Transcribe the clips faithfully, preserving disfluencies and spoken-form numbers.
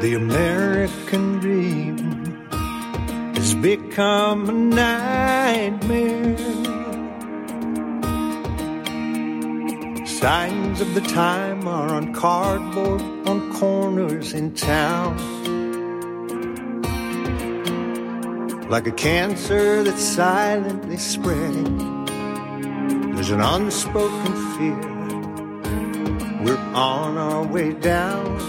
The American dream has become a nightmare. Signs of the time are on cardboard on corners in town. Like a cancer that's silently spreading, there's an unspoken fear. We're on our way down.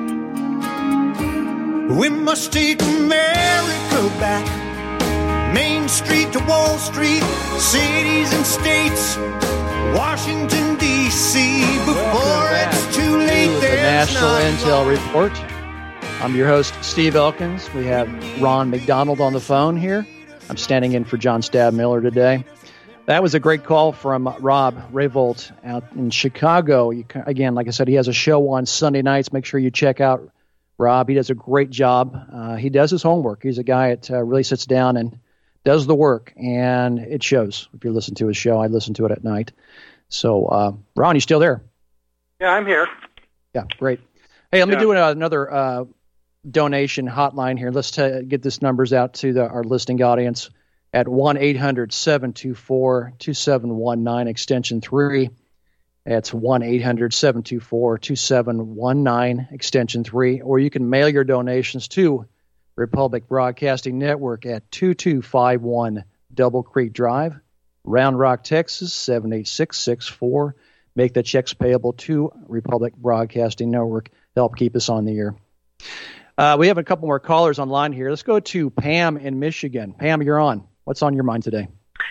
We must take America back. Main Street to Wall Street, cities and states, Washington, D C Before it's too late, to the National Intel Report. I'm your host, Steve Elkins. We have Ron McDonald on the phone here. I'm standing in for John Stabmiller today. That was a great call from Rob Rayvold out in Chicago. You, again, like I said, he has a show on Sunday nights. Make sure you check out Rob. He does a great job. Uh, he does his homework. He's a guy that uh, really sits down and does the work, and it shows. If you listen to his show, I listen to it at night. So, uh, Ron, you still there? Yeah, I'm here. Yeah, great. Hey, let yeah. me do another uh, donation hotline here. Let's t- get this numbers out to the, our listening audience at one eight hundred seven two four two seven one nine, extension three. That's one eight hundred seven two four two seven one nine, extension three. Or you can mail your donations to Republic Broadcasting Network at two two five one Double Creek Drive, Round Rock, Texas, seven eight six six four. Make the checks payable to Republic Broadcasting Network. Help keep us on the air. Uh, we have a couple more callers online here. Let's go to Pam in Michigan. Pam, you're on. What's on your mind today?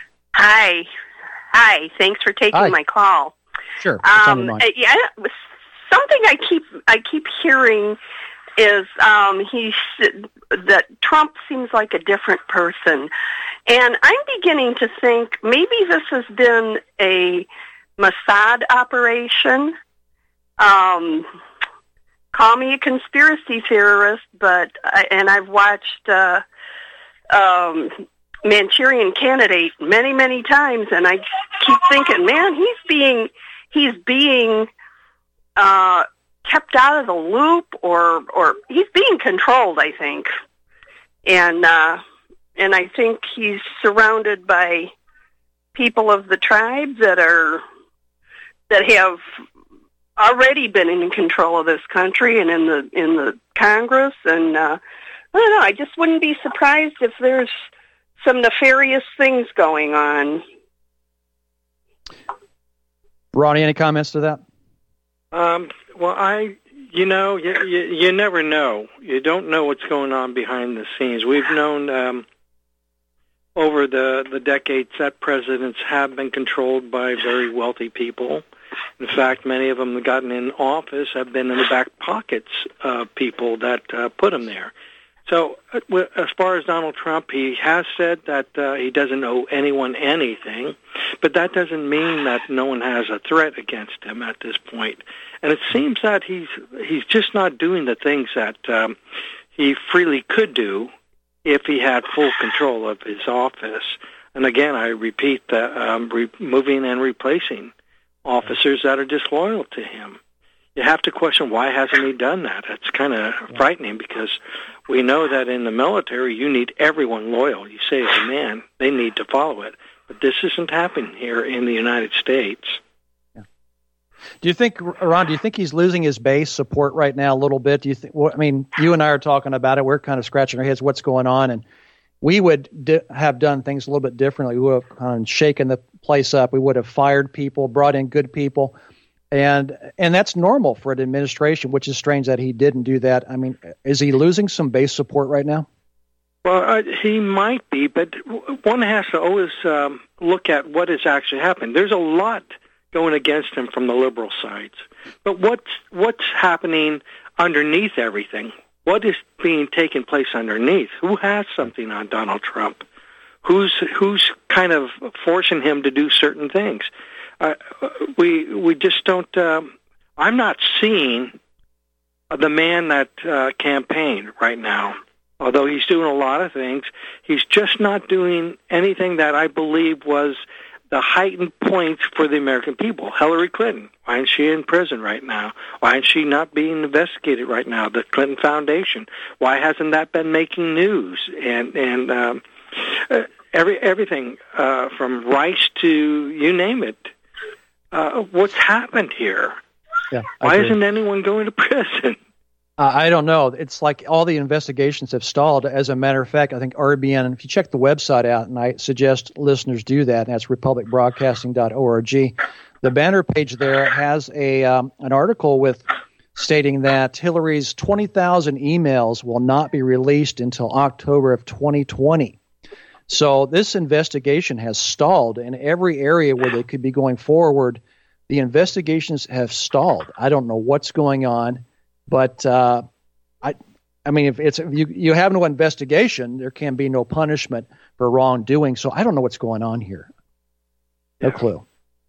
Hi. Hi. Thanks for taking Hi. my call. Sure. What's on Um, your mind? yeah, something I keep I keep hearing is um, he's that Trump seems like a different person, and I'm beginning to think maybe this has been a Mossad operation. Um, call me a conspiracy theorist, but I, and I've watched uh, um, Manchurian Candidate many many times, and I keep thinking, man, he's being he's being uh, kept out of the loop, or or he's being controlled, I think, and uh, and I think he's surrounded by people of the tribe that are that have already been in control of this country and in the in the Congress, and uh, I don't know. I just wouldn't be surprised if there's some nefarious things going on. Ronnie, any comments to that? Um, well, I, you know, you, you, you never know. You don't know what's going on behind the scenes. We've known um, over the, the decades that presidents have been controlled by very wealthy people. In fact, many of them that gotten in office have been in the back pockets of people that uh, put them there. So as far as Donald Trump, he has said that uh, he doesn't owe anyone anything, but that doesn't mean that no one has a threat against him at this point. And it seems that he's he's just not doing the things that um, he freely could do if he had full control of his office. And again, I repeat that um, removing and replacing officers that are disloyal to him. You have to question, why hasn't he done that? It's kind of frightening, because we know that in the military you need everyone loyal. You say as a man, they need to follow it. But this isn't happening here in the United States. Yeah. Do you think, Ron, do you think he's losing his base support right now a little bit? Do you think? Well, I mean, you and I are talking about it. We're kind of scratching our heads what's going on, and we would di- have done things a little bit differently. We would have kind of shaken the place up. We would have fired people, brought in good people. And and that's normal for an administration, which is strange that he didn't do that. I mean, is he losing some base support right now? Well, uh, he might be, but one has to always um, look at what has actually happened. There's a lot going against him from the liberal sides. But what's, what's happening underneath everything? What is being taking place underneath? Who has something on Donald Trump? Who's who's kind of forcing him to do certain things? Uh, we we just don't. Um, I'm not seeing the man that uh, campaigned right now. Although he's doing a lot of things, he's just not doing anything that I believe was the heightened points for the American people. Hillary Clinton, why isn't she in prison right now? Why is she not being investigated right now? The Clinton Foundation, why hasn't that been making news? And and um, uh, every everything uh, from Rice to you name it. Uh, what's happened here? Yeah, why isn't anyone going to prison? Uh, I don't know. It's like all the investigations have stalled. As a matter of fact, I think R B N, if you check the website out, and I suggest listeners do that, and that's republic broadcasting dot org, the banner page there has a um, an article with stating that Hillary's twenty thousand emails will not be released until October of twenty twenty. So this investigation has stalled in every area where they could be going forward. The investigations have stalled. I don't know what's going on. But uh, I, I mean, if it's if you you have no investigation, there can be no punishment for wrongdoing. So I don't know what's going on here. No yeah. clue.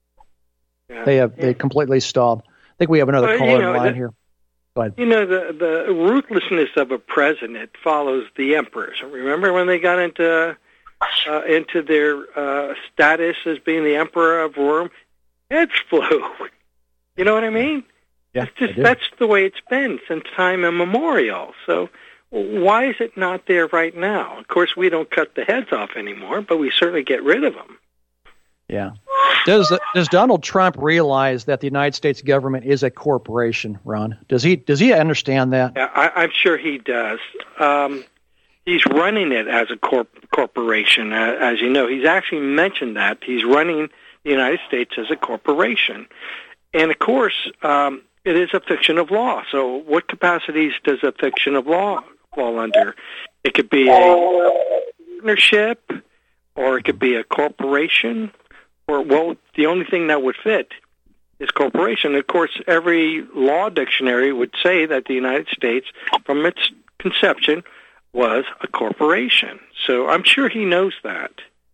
Yeah. They have they completely stalled. I think we have another well, caller you know, in line the, here. Go ahead. You know, the the ruthlessness of a president follows the emperors. Remember when they got into uh, into their uh, status as being the emperor of Rome? Heads flew. You know what I mean? Yeah, it's just that's the way it's been since time immemorial. So why is it not there right now? Of course, we don't cut the heads off anymore, but we certainly get rid of them. Yeah. Does does Donald Trump realize that the United States government is a corporation, Ron? Does he does he understand that? Yeah, I, I'm sure he does. Um, he's running it as a corp- corporation, uh, as you know. He's actually mentioned that. He's running the United States as a corporation. And, of course, um, it is a fiction of law. So what capacities does a fiction of law fall under? It could be a partnership, or it could be a corporation, or, well, the only thing that would fit is corporation. Of course, every law dictionary would say that the United States, from its conception, was a corporation. So I'm sure he knows that.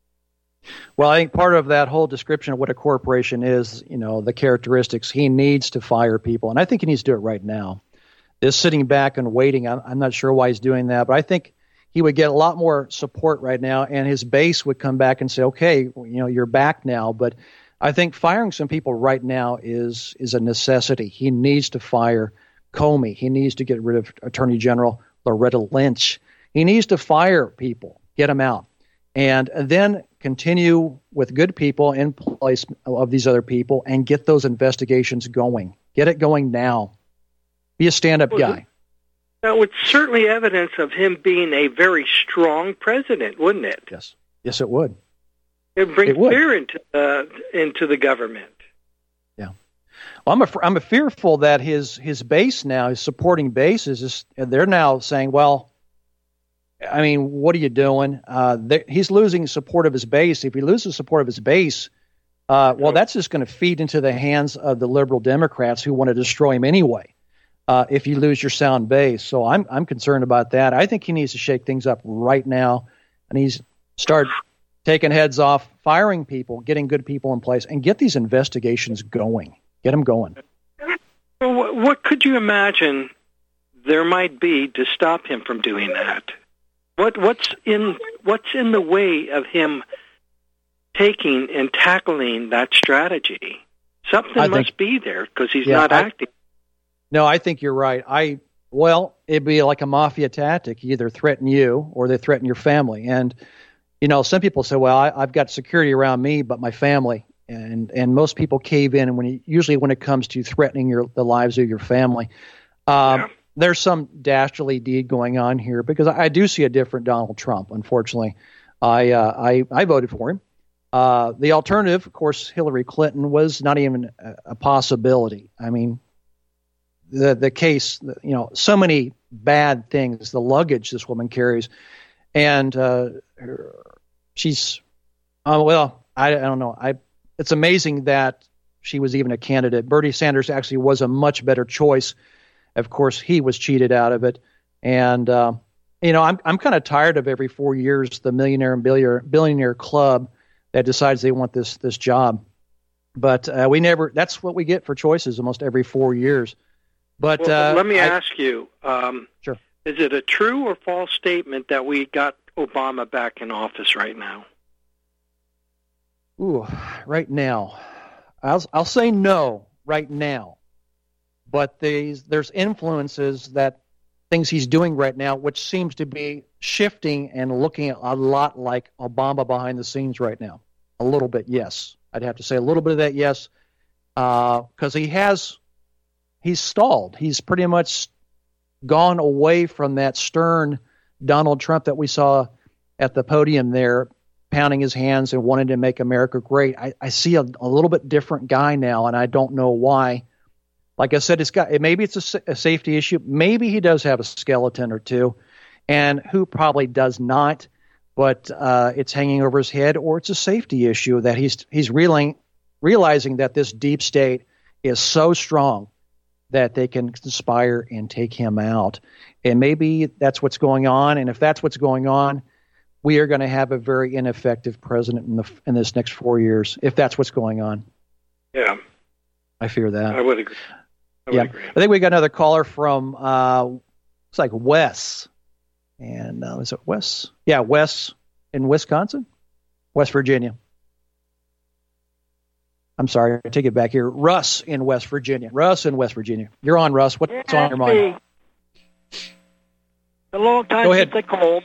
Well, I think part of that whole description of what a corporation is, you know, the characteristics, he needs to fire people. And I think he needs to do it right now. This sitting back and waiting, I'm, I'm not sure why he's doing that, but I think he would get a lot more support right now, and his base would come back and say, okay, you know, you're back now. But I think firing some people right now is is a necessity. He needs to fire Comey. He needs to get rid of Attorney General Loretta Lynch. He needs to fire people, get them out, and then continue with good people in place of these other people and get those investigations going. Get it going now. Be a stand-up well, guy. That would certainly evidence of him being a very strong president, wouldn't it? Yes. Yes, it would. It would bring it would. fear into uh, into the government. Yeah. Well, I'm a, I'm a fearful that his his base now, his supporting base, is just, they're now saying, well, I mean, what are you doing? Uh, he's losing support of his base. If he loses support of his base, uh, well, that's just going to feed into the hands of the liberal Democrats who want to destroy him anyway. Uh, if you lose your sound base, so I'm I'm concerned about that. I think he needs to shake things up right now, and he's start taking heads off, firing people, getting good people in place, and get these investigations going. Get them going. Well, what, what could you imagine there might be to stop him from doing that? What what's in what's in the way of him taking and tackling that strategy? Something I must think, be there because he's yeah, not I, acting. No, I think you're right. I well, it'd be like a mafia tactic. You either threaten you or they threaten your family. And you know, some people say, "Well, I, I've got security around me, but my family." And and most people cave in. And when you, usually when it comes to threatening your the lives of your family. Um, yeah. There's some dastardly deed going on here because I, I do see a different Donald Trump. Unfortunately, I uh, I, I voted for him. Uh, the alternative, of course, Hillary Clinton, was not even a, a possibility. I mean, the the case, you know, so many bad things, the luggage this woman carries, and uh, she's, uh, well, I, I don't know. I it's amazing that she was even a candidate. Bernie Sanders actually was a much better choice. Of course, he was cheated out of it. And, uh, you know, I'm I'm kind of tired of every four years the millionaire and billionaire, billionaire club that decides they want this this job. But uh, we never – that's what we get for choices almost every four years. But well, uh, let me I, ask you, um, sure. Is it a true or false statement that we got Obama back in office right now? Ooh, right now, I'll I'll say no right now, but these there's influences that things he's doing right now, which seems to be shifting and looking a lot like Obama behind the scenes right now. A little bit, yes. I'd have to say a little bit of that, yes, because uh, he has he's stalled. He's pretty much gone away from that stern Donald Trump that we saw at the podium there, pounding his hands and wanting to make America great. I, I see a, a little bit different guy now, and I don't know why. Like I said, it's got maybe it's a, a safety issue. Maybe he does have a skeleton or two, and who probably does not. But uh, it's hanging over his head, or it's a safety issue that he's he's reeling, realizing that this deep state is so strong that they can conspire and take him out. And maybe that's what's going on. And if that's what's going on, we are going to have a very ineffective president in the in this next four years, if that's what's going on. Yeah. I fear that. I would agree. I would yeah. agree. I think we got another caller from, uh, it's like Wes. And uh, is it Wes? Yeah, Wes in Wisconsin? West Virginia. I'm sorry, I take it back here. Russ in West Virginia. Russ in West Virginia. You're on, Russ. What's yeah, on your mind? Me. A long time Go ahead. since I called.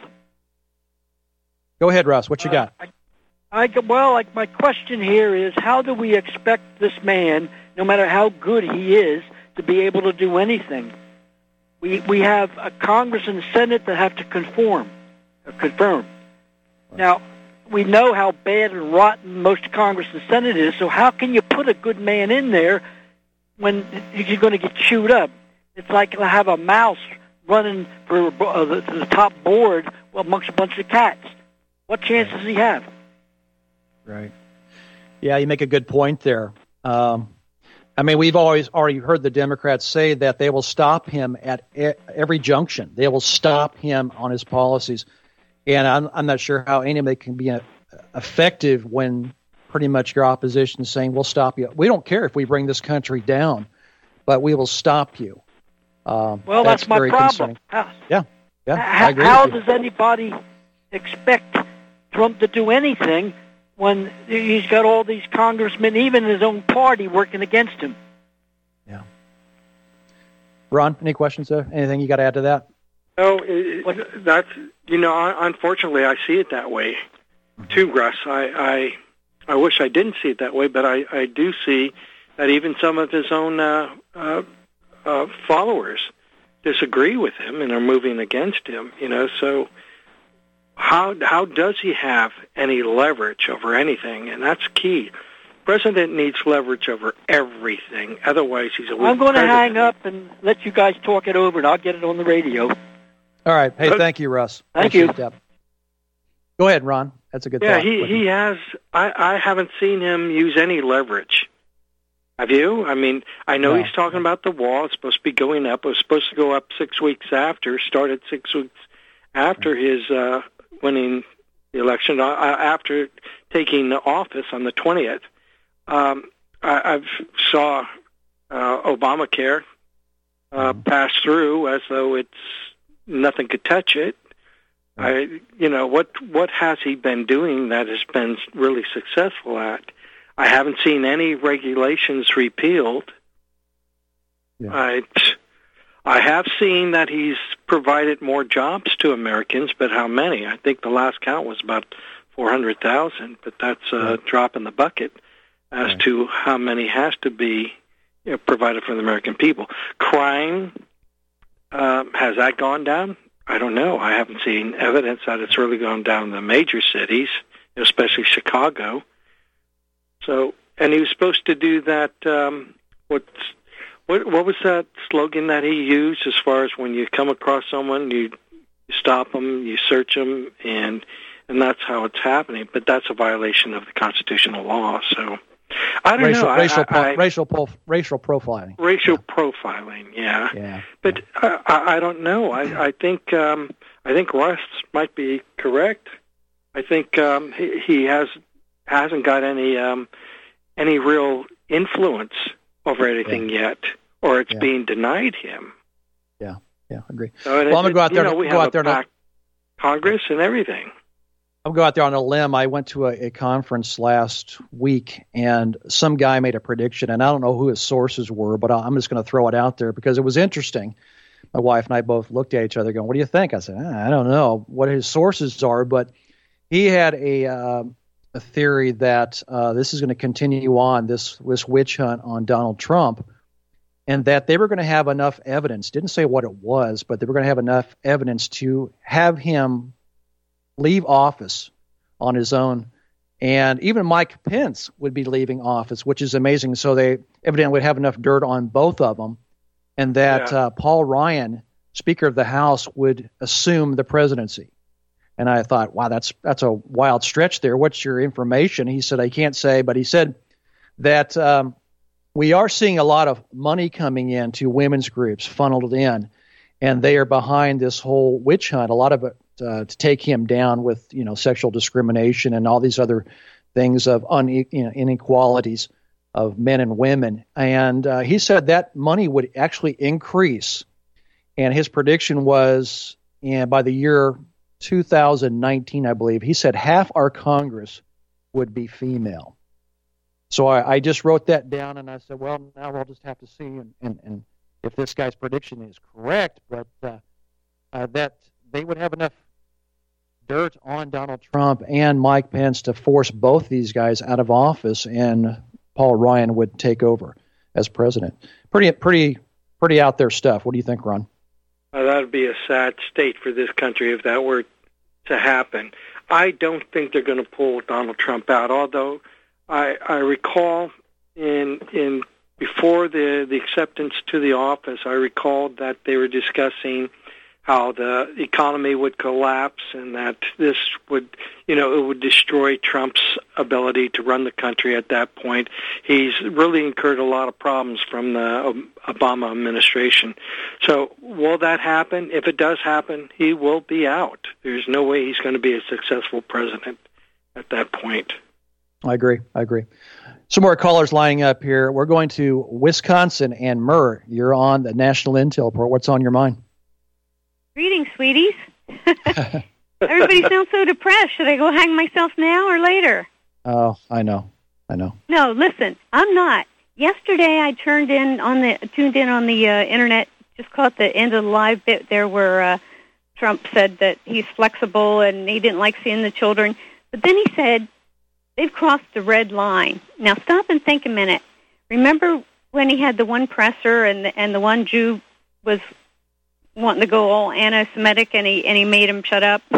Go ahead, Russ. What you got? Uh, I, I, well, like my question here is, how do we expect this man, no matter how good he is, to be able to do anything? We we have a Congress and Senate that have to conform, uh, confirm. Now, we know how bad and rotten most of Congress and Senate is, so how can you put a good man in there when you're going to get chewed up? It's like to have a mouse running for uh, the, the top board amongst a bunch of cats. What chance does he have? Right. Yeah, you make a good point there. Um, I mean, we've always already heard the Democrats say that they will stop him at e- every junction. They will stop him on his policies. And I'm, I'm not sure how any of it can be a, effective when pretty much your opposition is saying, we'll stop you. We don't care if we bring this country down, but we will stop you. Um, well, that's, that's my very problem. How, yeah, yeah. How, I agree how with you. does anybody expect Trump to do anything when he's got all these congressmen, even his own party, working against him? Yeah. Ron, any questions there? Anything you got to add to that? No, it, that's, you know, unfortunately, I see it that way too, Russ. I, I, I wish I didn't see it that way, but I, I do see that even some of his own uh, uh, uh, followers disagree with him and are moving against him. You know, so how how does he have any leverage over anything? And that's key. President needs leverage over everything. Otherwise, he's a weak I'm going to president. hang up and let you guys talk it over, and I'll get it on the radio. All right. Hey, thank you, Russ. Thank Appreciate you. that. Go ahead, Ron. That's a good yeah, thought. he, he has. I, I haven't seen him use any leverage. Have you? I mean, I know No. he's talking about the wall. It's supposed to be going up. It was supposed to go up six weeks after, started six weeks after his uh, winning the election, uh, after taking office on the twentieth. Um, I, I've saw uh, Obamacare uh, Mhm. pass through as though it's nothing could touch it. I, you know, what what has he been doing that has been really successful at? I haven't seen any regulations repealed. Yeah. I, I have seen that he's provided more jobs to Americans, but how many? I think the last count was about four hundred thousand, but that's a Right. drop in the bucket as Right. to how many has to be, you know, provided for the American people. Crime, um, has that gone down? I don't know. I haven't seen evidence that it's really gone down in the major cities, especially Chicago. So, and he was supposed to do that. Um, what's what? What was that slogan that he used? As far as when you come across someone, you stop them, you search them, and and that's how it's happening. But that's a violation of the constitutional law. So, I don't racial, know. racial, I, pro, I, racial, pro, racial profiling. racial Yeah. profiling. Yeah. Yeah. But I, I I don't know. I, I think um, I think Russ might be correct. I think um, he, he has hasn't got any um, any real influence over anything Yeah. yet, or it's Yeah. being denied him. Yeah. Yeah. I agree. So it, Well, I'm gonna go out it, there. You know, we go have out there. a And, packed Congress and everything. I'll go out there on a limb. I went to a, a conference last week, and some guy made a prediction, and I don't know who his sources were, but I'm just going to throw it out there because it was interesting. My wife and I both looked at each other going, what do you think? I said, I don't know what his sources are, but he had a uh, a theory that uh, this is going to continue on, this, this witch hunt on Donald Trump, and that they were going to have enough evidence, didn't say what it was, but they were going to have enough evidence to have him leave office on his own. And even Mike Pence would be leaving office, which is amazing. So they evidently would have enough dirt on both of them, and that yeah. uh, Paul Ryan, Speaker of the House, would assume the presidency. And I thought, wow, that's that's a wild stretch there. What's your information? He said, I can't say, but he said that um, we are seeing a lot of money coming in to women's groups funneled in, and they are behind this whole witch hunt. A lot of it uh, to take him down with, you know, sexual discrimination and all these other things of une- you know, inequalities of men and women. And uh, he said that money would actually increase. And his prediction was, and by the year two thousand nineteen, I believe, he said half our Congress would be female. So I, I just wrote that down, and I said, well, now we'll just have to see and, and, and if this guy's prediction is correct, but uh, uh, that they would have enough dirt on Donald Trump and Mike Pence to force both these guys out of office, and Paul Ryan would take over as president. Pretty, pretty, pretty out there stuff. What do you think, Ron? Uh, that would be a sad state for this country if that were to happen. I don't think they're going to pull Donald Trump out, although I, I recall in in before the, the acceptance to the office, I recalled that they were discussing how the economy would collapse and that this would, you know, it would destroy Trump's ability to run the country at that point. He's really incurred a lot of problems from the Obama administration. So will that happen? If it does happen, he will be out. There's no way he's going to be a successful president at that point. I agree. I agree. Some more callers lining up here. We're going to Wisconsin, and Murr, you're on the National Intel Report. What's on your mind? Greetings, sweeties. Everybody sounds so depressed. Should I go hang myself now or later? Oh, I know. I know. No, listen, I'm not. Yesterday I turned in on the tuned in on the uh, internet, just caught the end of the live bit there where uh, Trump said that he's flexible and he didn't like seeing the children. But then he said, they've crossed the red line. Now stop and think a minute. Remember when he had the one presser and the, and the one Jew was wanting to go all anti-Semitic, and he and he made him shut up.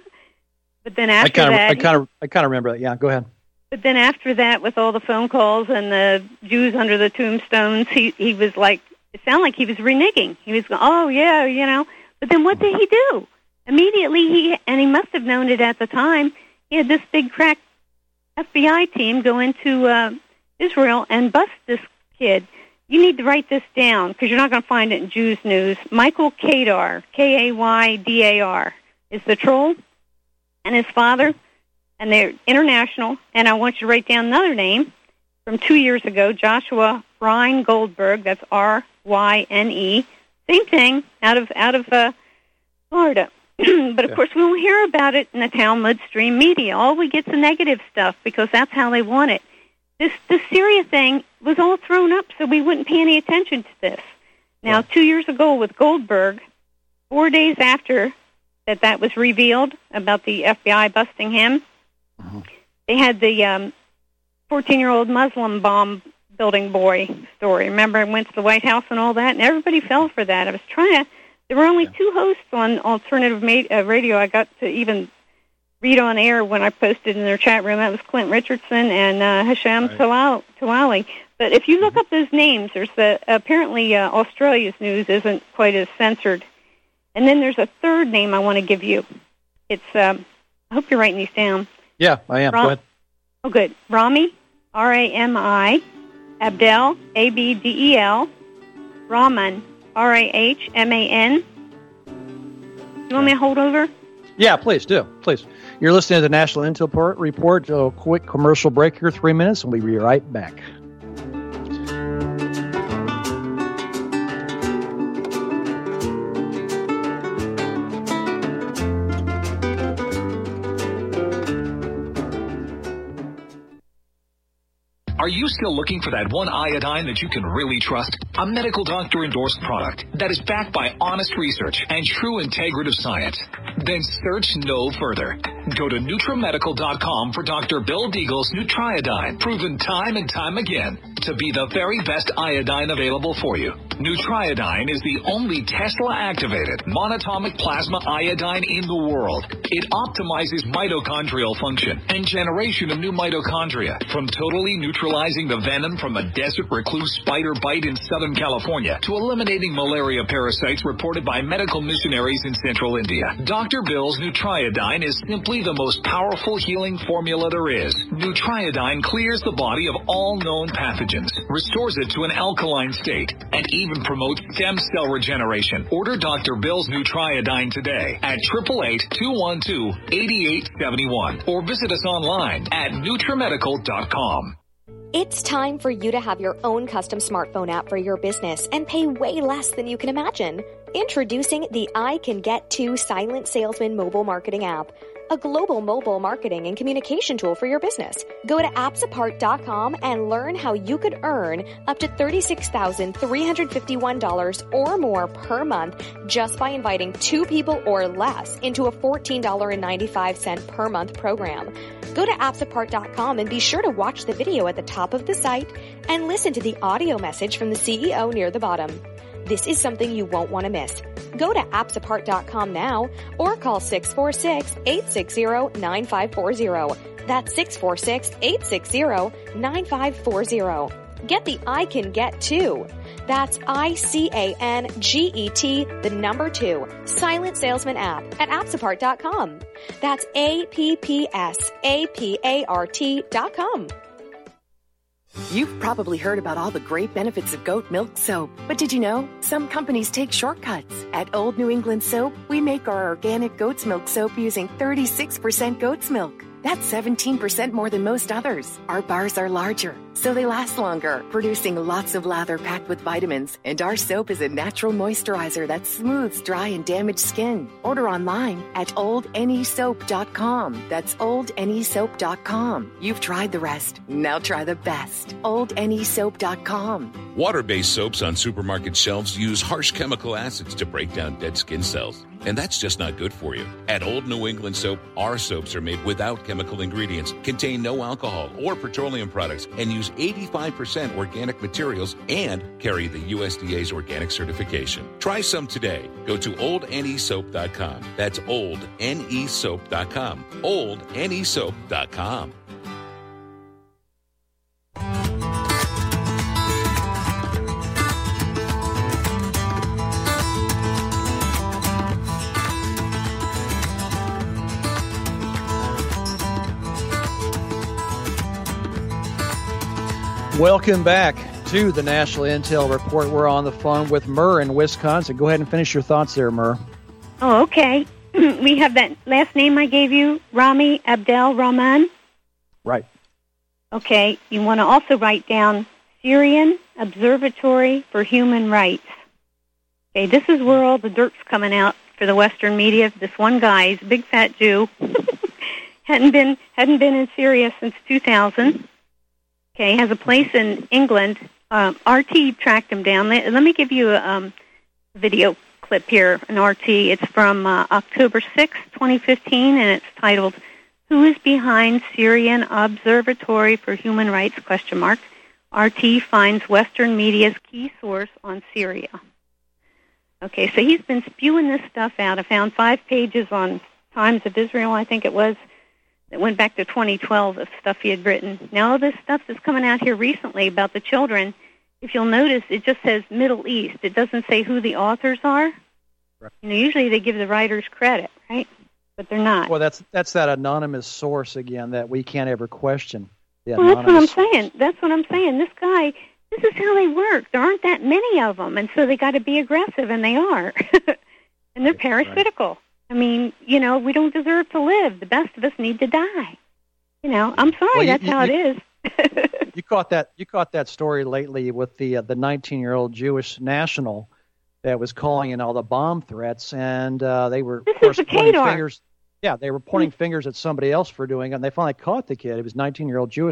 But then after I kinda, that, I kind of, I kind of remember that. Yeah, go ahead. But then after that, with all the phone calls and the Jews under the tombstones, he he was like, it sounded like he was reneging. He was going, oh yeah, you know. But then what did he do? Immediately, he and he must have known it at the time. He had this big crack F B I team go into uh, Israel and bust this kid. You need to write this down because you're not going to find it in Jews News. Michael Kaydar, K A Y D A R, is the troll, and his father, and they're international. And I want you to write down another name from two years ago, Joshua Ryan Goldberg. That's R Y N E. Same thing, out of out of uh, Florida. But, of yeah. course, we won't hear about it in the Talmud stream media. All we get is the negative stuff because that's how they want it. This this Syria thing was all thrown up so we wouldn't pay any attention to this. Now, yeah. two years ago with Goldberg, four days after that that was revealed about the F B I busting him, uh-huh. they had the um, fourteen-year-old Muslim bomb building boy story. Remember, I went to the White House and all that, and everybody fell for that. I was trying to... There were only yeah. two hosts on alternative ma- uh, radio I got to even read on air when I posted in their chat room. That was Clint Richardson and uh, Hashem right. Tawali. But if you look mm-hmm. up those names, there's the apparently uh, Australia's news isn't quite as censored. And then there's a third name I want to give you. It's um, I hope you're writing these down. Yeah, I am. Ram- Go ahead. Oh, good. Rami, R A M I, Abdel, A B D E L, Rahman, R A H M A N. You want me to hold over? Yeah, please do. Please. You're listening to the National Intel Report. A quick commercial break here, three minutes, and we'll be right back. Are you still looking for that one iodine that you can really trust? A medical doctor endorsed product that is backed by honest research and true integrative science? Then search no further. Go to Nutramedical dot com for Doctor Bill Deagle's Nutriodine, proven time and time again to be the very best iodine available for you. Nutriodine is the only Tesla-activated monatomic plasma iodine in the world. It optimizes mitochondrial function and generation of new mitochondria, from totally neutralizing the venom from a desert recluse spider bite in Southern California to eliminating malaria parasites reported by medical missionaries in central India. Doctor Bill's Nutriodine is simply the most powerful healing formula there is. Nutriodine clears the body of all known pathogens, restores it to an alkaline state, and even promotes stem cell regeneration. Order Doctor Bill's Nutriodine today at eight eight eight, two one two, eight eight seven one or visit us online at Nutramedical dot com. It's time for you to have your own custom smartphone app for your business and pay way less than you can imagine. Introducing the I Can Get To Silent Salesman mobile marketing app, a global mobile marketing and communication tool for your business. Go to apps apart dot com and learn how you could earn up to thirty-six thousand three hundred fifty-one dollars or more per month just by inviting two people or less into a fourteen dollars and ninety-five cents per month program. Go to apps apart dot com and be sure to watch the video at the top of the site and listen to the audio message from the C E O near the bottom. This is something you won't want to miss. Go to apps apart dot com now or call six four six, eight six zero, nine five four zero. That's six four six, eight six zero, nine five four zero. Get the I Can Get To. That's I C A N G E T, the number two, Silent Salesman app at apps apart dot com. That's A P P S A P A R T dot com. You've probably heard about all the great benefits of goat milk soap, but did you know some companies take shortcuts? At Old New England Soap, we make our organic goat's milk soap using thirty-six percent goat's milk. That's seventeen percent more than most others. Our bars are larger, so they last longer, producing lots of lather packed with vitamins. And our soap is a natural moisturizer that smooths dry and damaged skin. Order online at old N E soap dot com. That's old N E soap dot com. You've tried the rest. Now try the best. old N E soap dot com. Water-based soaps on supermarket shelves use harsh chemical acids to break down dead skin cells. And that's just not good for you. At Old New England Soap, our soaps are made without chemical ingredients, contain no alcohol or petroleum products, and use eighty-five percent organic materials and carry the U S D A's organic certification. Try some today. Go to old N E soap dot com. That's old N E soap dot com. old N E soap dot com. Welcome back to the National Intel Report. We're on the phone with Murr in Wisconsin. Go ahead and finish your thoughts there, Murr. Oh, okay. We have that last name I gave you, Rami Abdel Rahman. Right. Okay. You want to also write down Syrian Observatory for Human Rights. Okay, this is where all the dirt's coming out for the Western media. This one guy, he's a big fat Jew, hadn't been hadn't been in Syria since two thousand. Okay, has a place in England. Um, R T tracked him down. Let, let me give you a um, video clip here, an R T. It's from uh, October sixth, twenty fifteen, and it's titled, Who is Behind Syrian Observatory for Human Rights, question mark. R T finds Western media's key source on Syria. Okay, so he's been spewing this stuff out. I found five pages on Times of Israel, I think it was. It went back to twenty twelve of stuff he had written. Now all this stuff is coming out here recently about the children. If you'll notice, it just says Middle East. It doesn't say who the authors are. Right. You know, usually they give the writers credit, right? But they're not. Well, that's that's that anonymous source again that we can't ever question. The well, that's what I'm source. saying. That's what I'm saying. This guy, this is how they work. There aren't that many of them, and so they got to be aggressive, and they are. And they're parasitical. Right. I mean, you know, we don't deserve to live. The best of us need to die. You know, I'm sorry, well, you, that's you, how you, it is. you caught that. You caught that story lately with the uh, the nineteen-year-old Jewish national that was calling in all the bomb threats, and uh, they were this of course is pointing Kadar. fingers. Yeah, they were pointing mm-hmm. fingers at somebody else for doing it, and they finally caught the kid. He was nineteen-year-old Jewish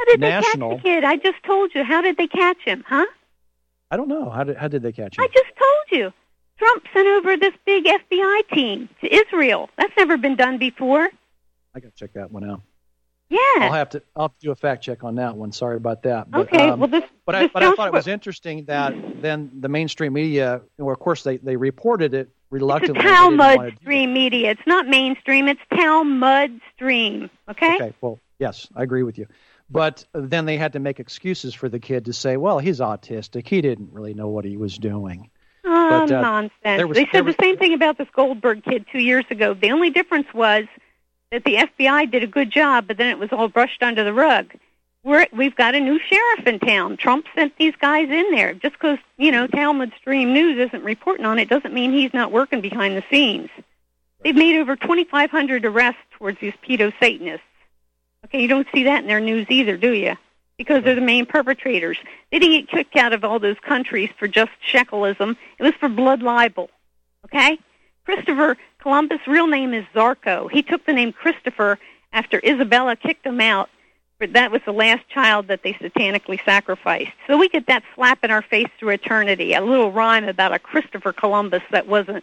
How did national. they catch the kid? I just told you. How did they catch him, huh? I don't know. How did how did they catch him? I just told you. Trump sent over this big F B I team to Israel. That's never been done before. I got to check that one out. Yeah. I'll have to I'll have to do a fact check on that one. Sorry about that. But, okay. Um, well, this. But this I but I thought it was interesting that then the mainstream media, well, of course, they, they reported it reluctantly. It's a Talmud stream media. It's not mainstream. It's Talmud stream. Okay. Okay. Well, yes, I agree with you. But then they had to make excuses for the kid to say, well, he's autistic. He didn't really know what he was doing. Oh, but, uh, nonsense. Was, they said was, the same thing about this Goldberg kid two years ago. The only difference was that the F B I did a good job, but then it was all brushed under the rug. We're, we've got a new sheriff in town. Trump sent these guys in there. Just because, you know, Talmud Stream News isn't reporting on it doesn't mean he's not working behind the scenes. They've made over twenty-five hundred arrests towards these pedo-Satanists. Okay, you don't see that in their news either, do you? Because they're the main perpetrators. They didn't get kicked out of all those countries for just shekelism. It was for blood libel. Okay? Christopher Columbus' real name is Zarko. He took the name Christopher after Isabella kicked him out. But that was the last child that they satanically sacrificed. So we get that slap in our face through eternity, a little rhyme about a Christopher Columbus that wasn't.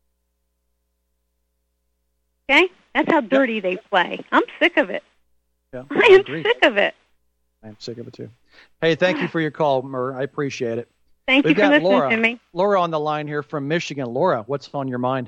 Okay? That's how dirty they play. I'm sick of it. Yeah, I am I sick of it. I'm sick of it, too. Hey, thank you for your call, Murr. I appreciate it. Thank We've you for got listening Laura. to me. Laura on the line here from Michigan. Laura, what's on your mind?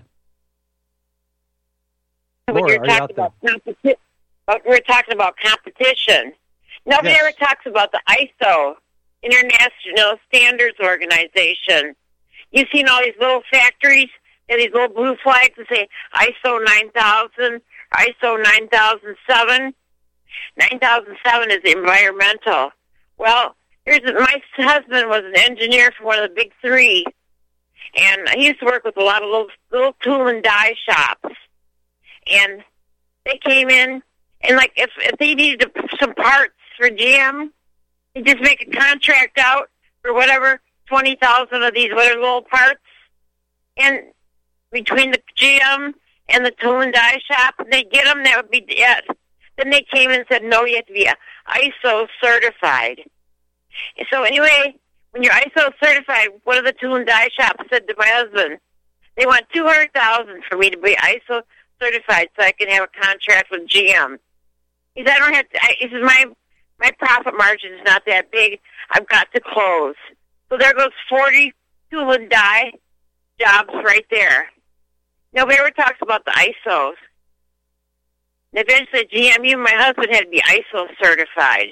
When Laura, you're are you out talking there? about competition, we're talking about competition. Nobody Yes. ever talks about the I S O, International Standards Organization. You've seen all these little factories and these little blue flags that say I S O nine thousand, I S O nine thousand seven. nine thousand seven is environmental. Well, here's my husband was an engineer for one of the big three, and he used to work with a lot of little, little tool and die shops. And they came in, and like if, if they needed some parts for G M, they just make a contract out for whatever twenty thousand of these whatever little parts, and between the G M and the tool and die shop, and they get them. That would be it. Then they came in and said, no, you have to be I S O certified. And so anyway, when you're I S O certified, one of the tool and die shops said to my husband, they want two hundred thousand dollars for me to be I S O certified so I can have a contract with G M. He said, I don't have to, I, he says, my, my profit margin is not that big. I've got to close. So there goes forty tool and die jobs right there. Nobody ever talks about the I S Os. And eventually G M U, my husband, had to be I S O certified.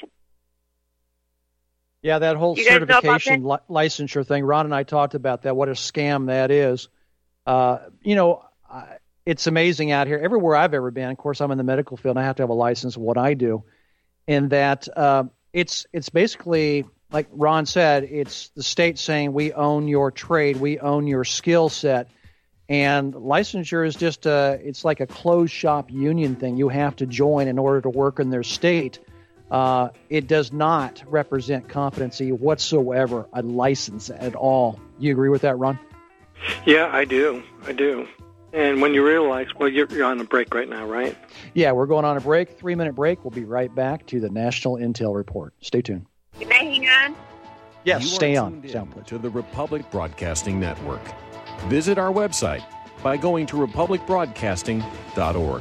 Yeah, that whole You guys know about certification li- licensure thing. Ron and I talked about that. What a scam that is. Uh, you know, I, it's amazing out here. Everywhere I've ever been, of course, I'm in the medical field, and I have to have a license of what I do. And that uh, it's it's basically, like Ron said, it's the state saying we own your trade, we own your skill set. And licensure is just a, it's like a closed shop union thing you have to join in order to work in their state. Uh, it does not represent competency whatsoever, a license at all. You agree with that, Ron? Yeah, I do. I do. And when you realize, well, you're, you're on a break right now, right? Yeah, we're going on a break, three-minute break. We'll be right back to the National Intel Report. Stay tuned. Can I hang on? Yes, you stay are on. tuned Sound, in to the Republic Broadcasting Network. Visit our website by going to republic broadcasting dot org.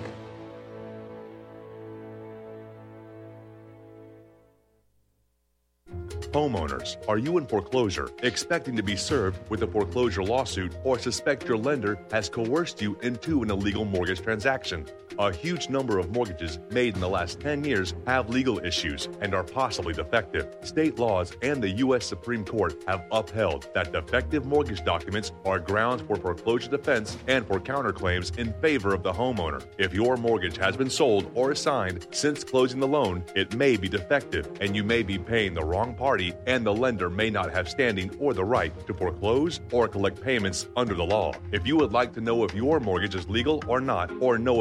Homeowners, are you in foreclosure, expecting to be served with a foreclosure lawsuit, or suspect your lender has coerced you into an illegal mortgage transaction? A huge number of mortgages made in the last ten years have legal issues and are possibly defective. State laws and the U S Supreme Court have upheld that defective mortgage documents are grounds for foreclosure defense and for counterclaims in favor of the homeowner. If your mortgage has been sold or assigned since closing the loan, it may be defective and you may be paying the wrong party, and the lender may not have standing or the right to foreclose or collect payments under the law. If you would like to know if your mortgage is legal or not, or know if you are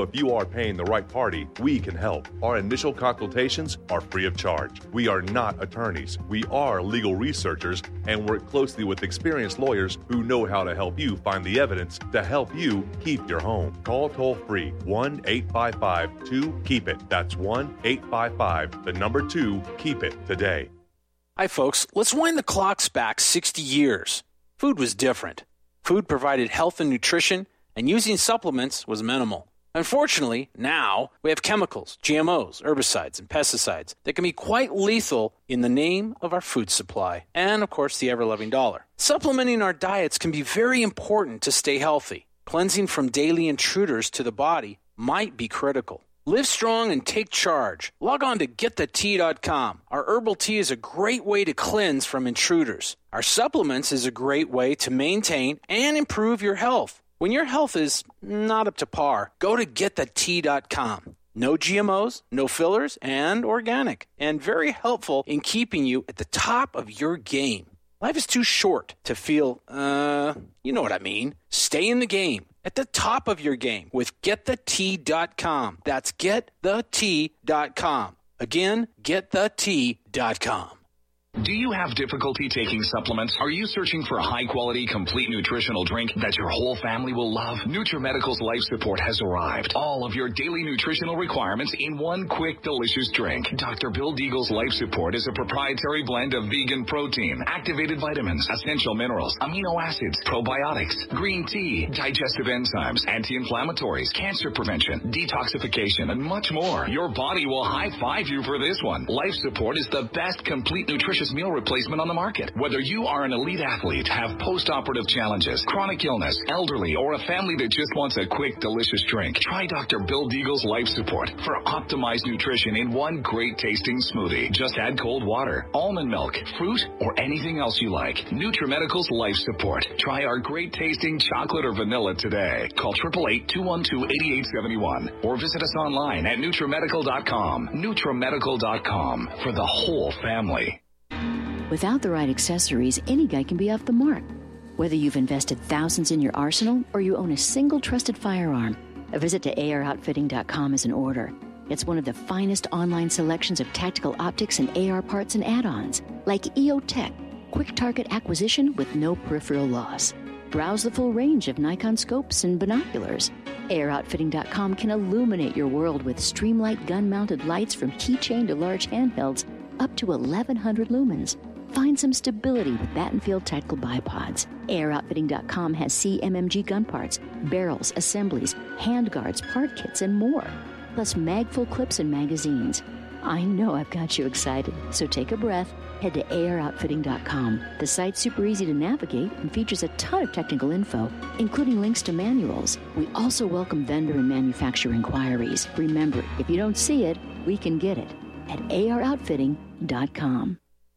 are paying the right party, we can help. Our initial consultations are free of charge. We are not attorneys. We are legal researchers and work closely with experienced lawyers who know how to help you find the evidence to help you keep your home. Call toll-free one eight five five two keep it. That's one eight five five, the number two, keep it today. Hi, folks. Let's wind the clocks back sixty years. Food was different. Food provided health and nutrition, and using supplements was minimal. Unfortunately, now we have chemicals, G M Os, herbicides, and pesticides that can be quite lethal in the name of our food supply and, of course, the ever-loving dollar. Supplementing our diets can be very important to stay healthy. Cleansing from daily intruders to the body might be critical. Live strong and take charge. Log on to get the tea dot com. Our herbal tea is a great way to cleanse from intruders. Our supplements is a great way to maintain and improve your health. When your health is not up to par, go to get the tea dot com. No G M Os, no fillers, and organic. And very helpful in keeping you at the top of your game. Life is too short to feel, uh, you know what I mean. Stay in the game, at the top of your game with get the tea dot com. That's get the tea dot com. Again, get the tea dot com. Do you have difficulty taking supplements? Are you searching for a high-quality, complete nutritional drink that your whole family will love? NutriMedical's Life Support has arrived. All of your daily nutritional requirements in one quick, delicious drink. Doctor Bill Deagle's Life Support is a proprietary blend of vegan protein, activated vitamins, essential minerals, amino acids, probiotics, green tea, digestive enzymes, anti-inflammatories, cancer prevention, detoxification, and much more. Your body will high-five you for this one. Life Support is the best complete nutrition meal replacement on the market. Whether you are an elite athlete, have post-operative challenges, chronic illness, elderly, or a family that just wants a quick, delicious drink, try Doctor Bill Deagle's Life Support for optimized nutrition in one great tasting smoothie. Just add cold water, almond milk, fruit, or anything else you like. NutriMedical's Life Support. Try our great tasting chocolate or vanilla today. Call eight eight eight, two one two, eight eight seven one or visit us online at NutriMedical dot com. NutriMedical dot com for the whole family. Without the right accessories, any guy can be off the mark. Whether you've invested thousands in your arsenal or you own a single trusted firearm, a visit to A R outfitting dot com is in order. It's one of the finest online selections of tactical optics and A R parts and add-ons, like E O Tech, quick target acquisition with no peripheral loss. Browse the full range of Nikon scopes and binoculars. A R outfitting dot com can illuminate your world with Streamlight gun-mounted lights from keychain to large handhelds up to eleven hundred lumens. Find some stability with Battenfield Tactical Bipods. A R outfitting dot com has C M M G gun parts, barrels, assemblies, handguards, part kits, and more. Plus mag-full clips and magazines. I know I've got you excited, so take a breath. Head to A R outfitting dot com. The site's super easy to navigate and features a ton of technical info, including links to manuals. We also welcome vendor and manufacturer inquiries. Remember, if you don't see it, we can get it at A R outfitting dot com.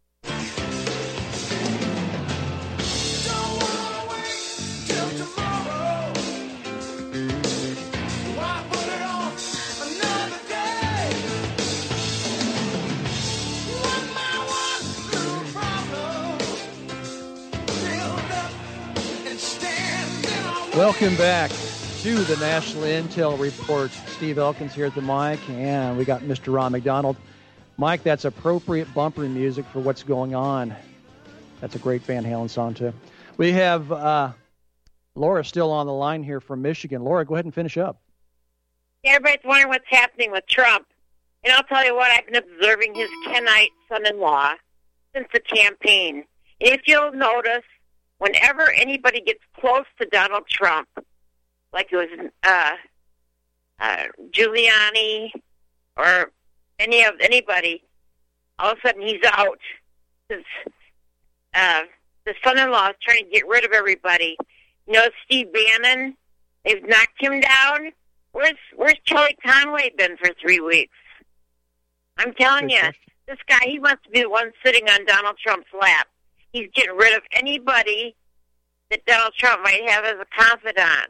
Welcome back to the National Intel Report. Steve Elkins here at the mic, and we got Mister Ron McDonald. Mike, that's appropriate bumper music for what's going on. That's a great Van Halen song, too. We have uh, Laura still on the line here from Michigan. Laura, go ahead and finish up. Yeah, everybody's wondering what's happening with Trump. And I'll tell you what, I've been observing his Kenite son-in-law since the campaign. And if you'll notice, whenever anybody gets close to Donald Trump, like it was uh, uh, Giuliani or any of anybody, all of a sudden he's out. His, uh, the son-in-law is trying to get rid of everybody. You know, Steve Bannon, they've knocked him down. Where's Where's Charlie Conway been for three weeks? I'm telling you, this guy, he must be the one sitting on Donald Trump's lap. He's getting rid of anybody that Donald Trump might have as a confidant.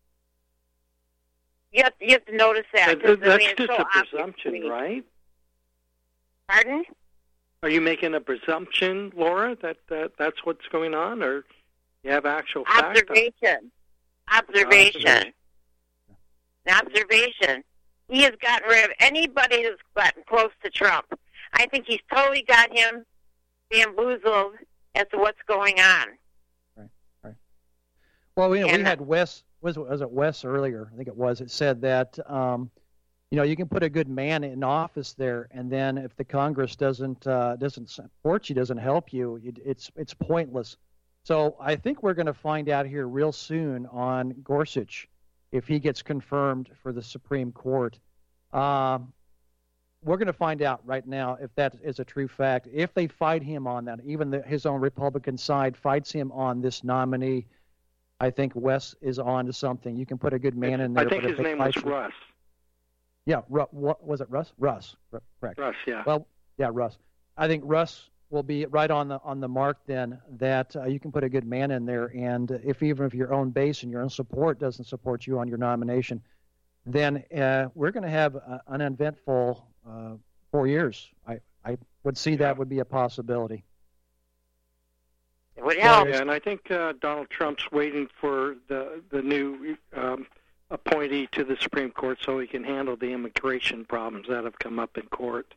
You have to, you have to notice that. But that's I mean, just so a presumption, right? Pardon? Are you making a presumption, Laura, that, that that's what's going on, or you have actual fact? Observation. Observation. Observation. Observation. He has gotten rid of anybody who's gotten close to Trump. I think he's totally got him bamboozled as to what's going on. Right, right. Well, you know, And- we had Wes, was, was it Wes earlier? I think it was. It said that, um, you know, you can put a good man in office there, and then if the Congress doesn't uh, doesn't support you, doesn't help you, it, it's it's pointless. So I think we're going to find out here real soon on Gorsuch if he gets confirmed for the Supreme Court. Um, we're going to find out right now if that is a true fact. If they fight him on that, even the, his own Republican side fights him on this nominee, I think Wes is on to something. You can put a good man in there. I think but if his they name was fight you- Russ. Yeah, Ru- what was it? Russ. Russ. R- correct. Russ, yeah. Well, yeah, Russ. I think Russ will be right on the on the mark. Then that uh, you can put a good man in there, and if even if your own base and your own support doesn't support you on your nomination, then uh, we're going to have a, an uneventful uh, four years. I I would see that would be a possibility. It would Well, help. yeah, and I think uh, Donald Trump's waiting for the the new um, appointee to the Supreme Court so he can handle the immigration problems that have come up in court.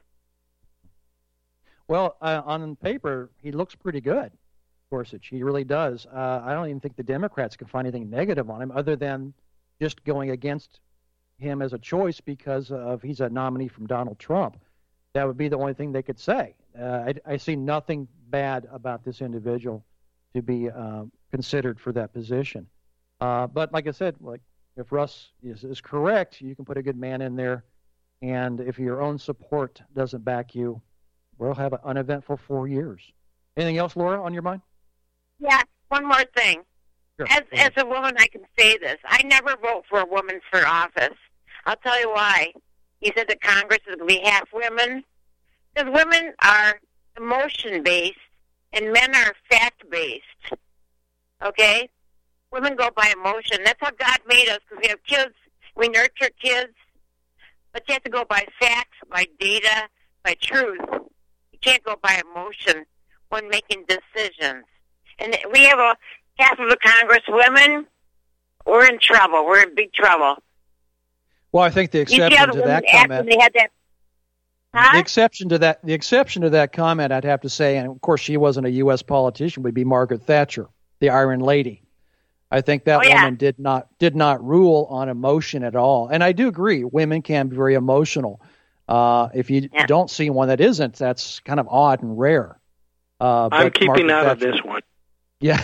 Well, uh, on paper, he looks pretty good, Gorsuch. He really does. Uh, I don't even think the Democrats can find anything negative on him other than just going against him as a choice because of he's a nominee from Donald Trump. That would be the only thing they could say. Uh, I, I see nothing bad about this individual to be uh, considered for that position. Uh, but like I said, like if Russ is, is correct, you can put a good man in there, and if your own support doesn't back you, we'll have an uneventful four years. Anything else, Laura, on your mind? Yeah, one more thing. Sure. As as a woman, I can say this. I never vote for a woman for office. I'll tell you why. You said that Congress is going to be half women. Because women are emotion-based and men are fact-based. Okay? Women go by emotion. That's how God made us, because we have kids. We nurture kids. But you have to go by facts, by data, by truth. You can't go by emotion when making decisions. And we have a half of the Congress women. We're in trouble. We're in big trouble. Well, I think the You see how exception the to women that act when comment, they had that. Huh? the exception to that, the exception to that comment, I'd have to say, and of course she wasn't a U S politician, would be Margaret Thatcher, the Iron Lady. I think that Oh, yeah. woman did not did not rule on emotion at all. And I do agree, women can be very emotional. Uh, if you Yeah. don't see one that isn't, that's kind of odd and rare. Uh, I'm but keeping Margaret out of Thatcher- this one. Yeah,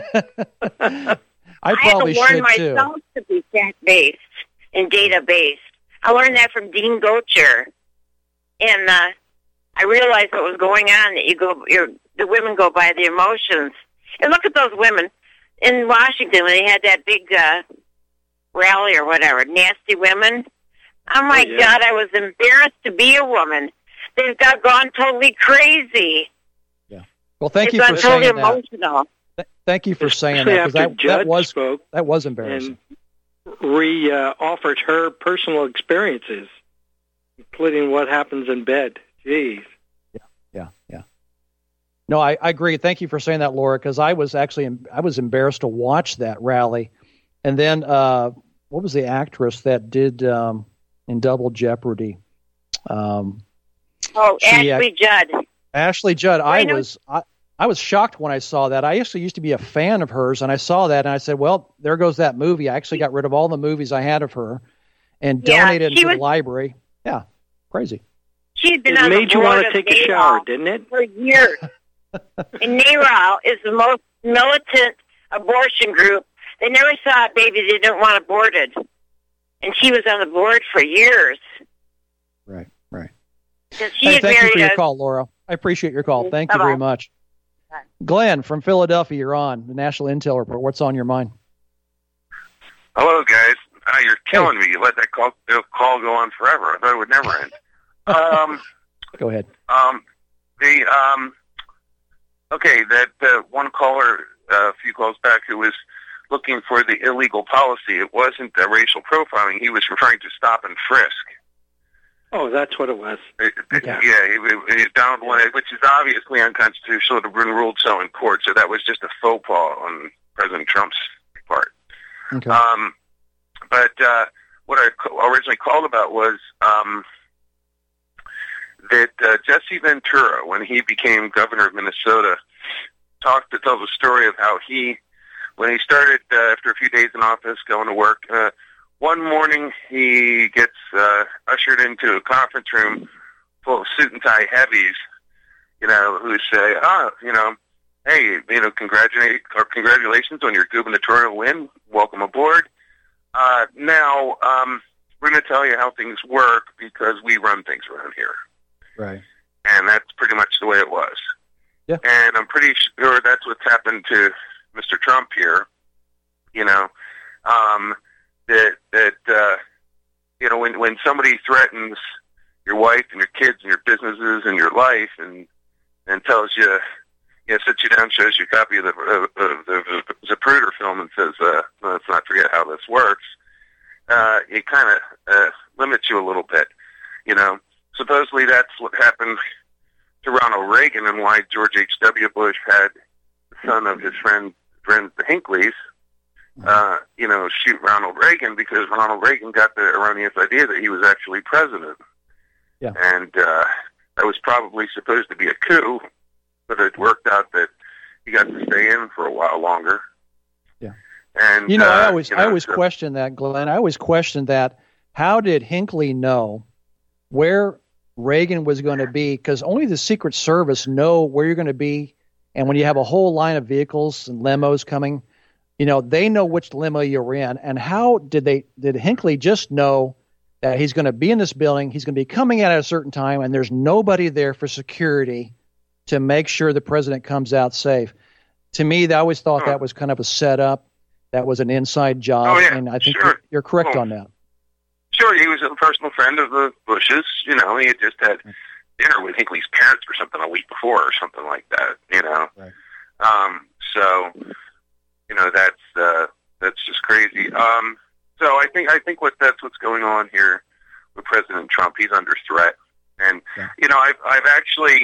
I I probably had to learn should too. myself to be fact-based and data-based. I learned that from Dean Gocher. And uh, I realized what was going on, that you go, you're, the women go by the emotions. And look at those women in Washington when they had that big uh, rally or whatever, nasty women. Oh, my Oh, yeah. God, I was embarrassed to be a woman. They've got gone totally crazy. Well, thank They've you gone for totally saying that. emotional. Th- Thank you for saying Especially that because after that, Judd that was spoke that was embarrassing. and re uh, offered her personal experiences, including what happens in bed. Jeez. Yeah, yeah. No, I, I agree. Thank you for saying that, Laura, because I was actually I was embarrassed to watch that rally. And then uh, what was the actress that did um, in Double Jeopardy? Um, Oh, She, uh, Ashley Judd. Ashley Judd. I know- was I, I was shocked when I saw that. I actually used to be a fan of hers, and I saw that, and I said, "Well, there goes that movie." I actually got rid of all the movies I had of her and Yeah, donated them she to was- the library. Yeah, crazy. She's been It on made the you board want to of take a NARAL shower, didn't it? for years. And NARAL is the most militant abortion group. They never saw a baby they didn't want aborted. And she was on the board for years. Right, right. Because she Hey, had thank you married for your a, call, Laura. I appreciate your call. Thank you Bye-bye. very much. Glenn from Philadelphia, you're on the National Intel Report. What's on your mind? Hello, guys. Uh, you're killing me. You let that call, the call go on forever. I thought it would never end. Um, Go ahead. um, the um, okay, that uh, one caller uh, a few calls back who was looking for the illegal policy. It wasn't uh, racial profiling. He was referring to stop and frisk. Oh, that's what it was. It, it, Yeah, it, it, Donald wanted, which is obviously unconstitutional. It have been ruled so in court. So that was just a faux pas on President Trump's part. Okay. Um, but uh, what I originally called about was um, that uh, Jesse Ventura, when he became governor of Minnesota, talked to tell the story of how he, when he started uh, after a few days in office, going to work, uh, one morning he gets uh, ushered into a conference room full of suit and tie heavies, you know, who say, "Ah, you know, hey, you know, congratulate or congratulations on your gubernatorial win. Welcome aboard. Uh, now um, we're going to tell you how things work because we run things around here." Right. And that's pretty much the way it was. Yeah. And I'm pretty sure that's what's happened to Mister Trump here. You know, um, that that uh, you know when when somebody threatens your wife and your kids and your businesses and your life and and tells you, you know, sits you down, shows you a copy of the of the, the Zapruder film and says, uh, "Let's not forget how this works." Uh, it kind of uh, limits you a little bit, you know. Supposedly that's what happened to Ronald Reagan and why George H W. Bush had the son of his friend, friend the Hinckleys, uh, you know, shoot Ronald Reagan because Ronald Reagan got the erroneous idea that he was actually president. Yeah. And uh, that was probably supposed to be a coup, but it worked out that he got to stay in for a while longer. Yeah. And you know, uh, I always you know, I always so, question that, Glenn. I always question that. How did Hinckley know where Reagan was going to be? Because only the Secret Service know where you're going to be. And when you have a whole line of vehicles and limos coming, you know, they know which limo you're in. And how did they, did Hinckley just know that he's going to be in this building, he's going to be coming out at a certain time, and there's nobody there for security to make sure the president comes out safe? To me, I always thought that was kind of a setup. That was an inside job. Oh, yeah, and I think sure. you're, you're correct Well, on that. Sure, he was a personal friend of the Bushes. You know, he had just had dinner with Hinckley's parents or something a week before or something like that, you know. Right. Um, so, you know, that's uh, that's just crazy. Um, so I think I think what that's what's going on here with President Trump. He's under threat. And, yeah. you know, I've, I've actually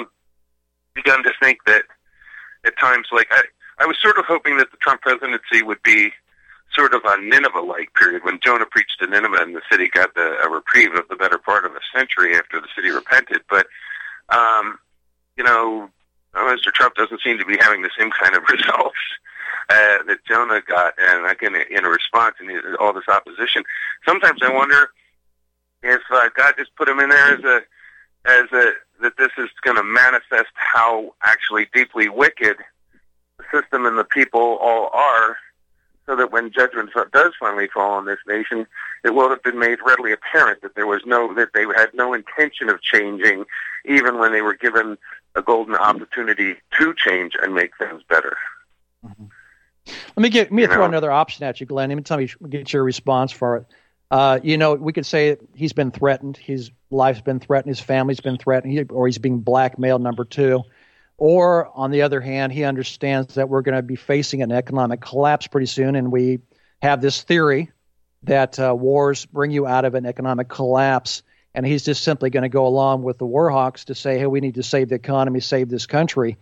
begun to think that at times, like, I, I was sort of hoping that the Trump presidency would be sort of a Nineveh-like period when Jonah preached to Nineveh and the city got the, a reprieve of the better part of a century after the city repented. But, um, you know, Mister Trump doesn't seem to be having the same kind of results uh, that Jonah got, and again, in a response and all this opposition. Sometimes I wonder if uh, God just put him in there as a, as a, that this is going to manifest how actually deeply wicked the system and the people all are, so that when judgment does finally fall on this nation, it will have been made readily apparent that there was no, that they had no intention of changing, even when they were given a golden opportunity to change and make things better. Mm-hmm. Let me get let me You throw know? another option at you, Glenn. Let me tell me get your response for it. Uh, you know, we could say he's been threatened. His life's been threatened. His family's been threatened, he, or he's being blackmailed. Number two. Or, on the other hand, he understands that we're going to be facing an economic collapse pretty soon, and we have this theory that uh, wars bring you out of an economic collapse, and he's just simply going to go along with the war hawks to say, hey, we need to save the economy, save this country.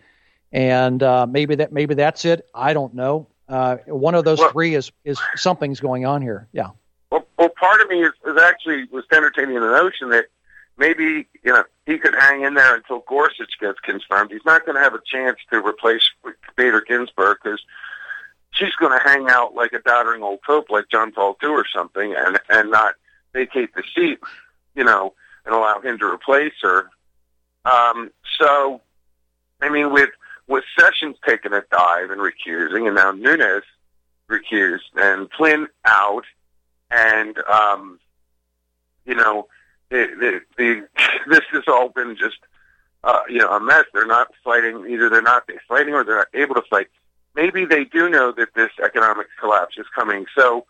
And uh, maybe that maybe that's it. I don't know. Uh, one of those well, three is, is something's going on here. Yeah. Well, well part of me is, is actually was entertaining the notion that maybe, you know, he could hang in there until Gorsuch gets confirmed. He's not going to have a chance to replace Bader Ginsburg because she's going to hang out like a doddering old pope like John Paul the Second or something and, and not vacate the seat, you know, and allow him to replace her. Um, so, I mean, with, with Sessions taking a dive and recusing, and now Nunes recused, and Flynn out, and, um, you know, The, the, the, this has all been just, uh, you know, a mess. They're not fighting. Either they're not fighting or they're not able to fight. Maybe they do know that this economic collapse is coming. So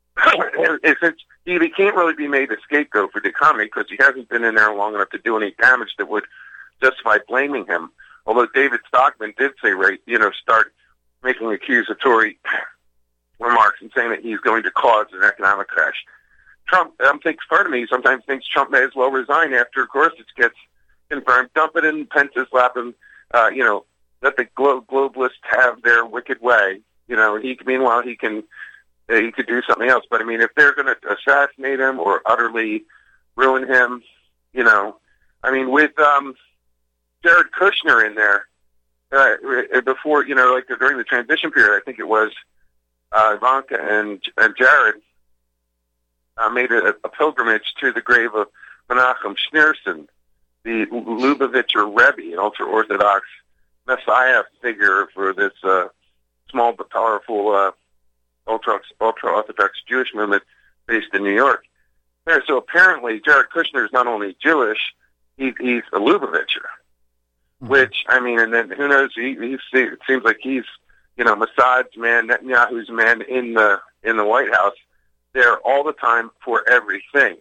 it's, he can't really be made a scapegoat for the economy because he hasn't been in there long enough to do any damage that would justify blaming him. Although David Stockman did say, right, you know, start making accusatory remarks and saying that he's going to cause an economic crash. Trump, I think part of me sometimes thinks Trump may as well resign after Gorsuch gets confirmed, dump it in Pence's lap, and uh, you know, let the glo- globalists have their wicked way. You know, he meanwhile he can uh, he could do something else. But I mean, if they're going to assassinate him or utterly ruin him, you know, I mean, with um, Jared Kushner in there uh, before, you know, like during the transition period, I think it was uh, Ivanka and and Jared uh, made a, a pilgrimage to the grave of Menachem Schneerson, the Lubavitcher Rebbe, an ultra-Orthodox Messiah figure for this uh, small but powerful uh, ultra ultra-Orthodox Jewish movement based in New York. Yeah, so apparently Jared Kushner is not only Jewish, he, he's a Lubavitcher, mm-hmm. which, I mean, and then who knows, he, he, it seems like he's, you know, Mossad's man, Netanyahu's man in the in the White House, there all the time for everything.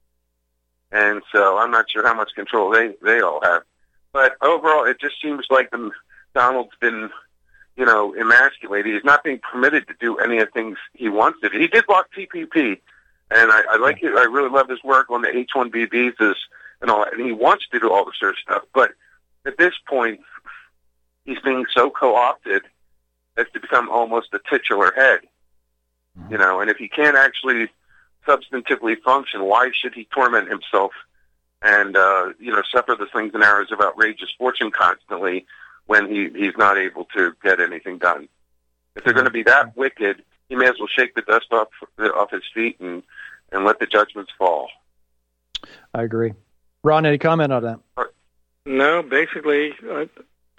And so I'm not sure how much control they, they all have. But overall, it just seems like the, Donald's been, you know, emasculated. He's not being permitted to do any of the things he wants to do. He did block T P P, and I, I like it. I really love his work on the H one B visas and all that, and he wants to do all the search stuff. But at this point, he's being so co-opted as to become almost a titular head, you know, and if he can't actually substantively function, why should he torment himself and, uh, you know, suffer the slings and arrows of outrageous fortune constantly when he, he's not able to get anything done? If they're going to be that wicked, he may as well shake the dust off, off his feet and, and let the judgments fall. I agree. Ron, any comment on that? No, basically, uh,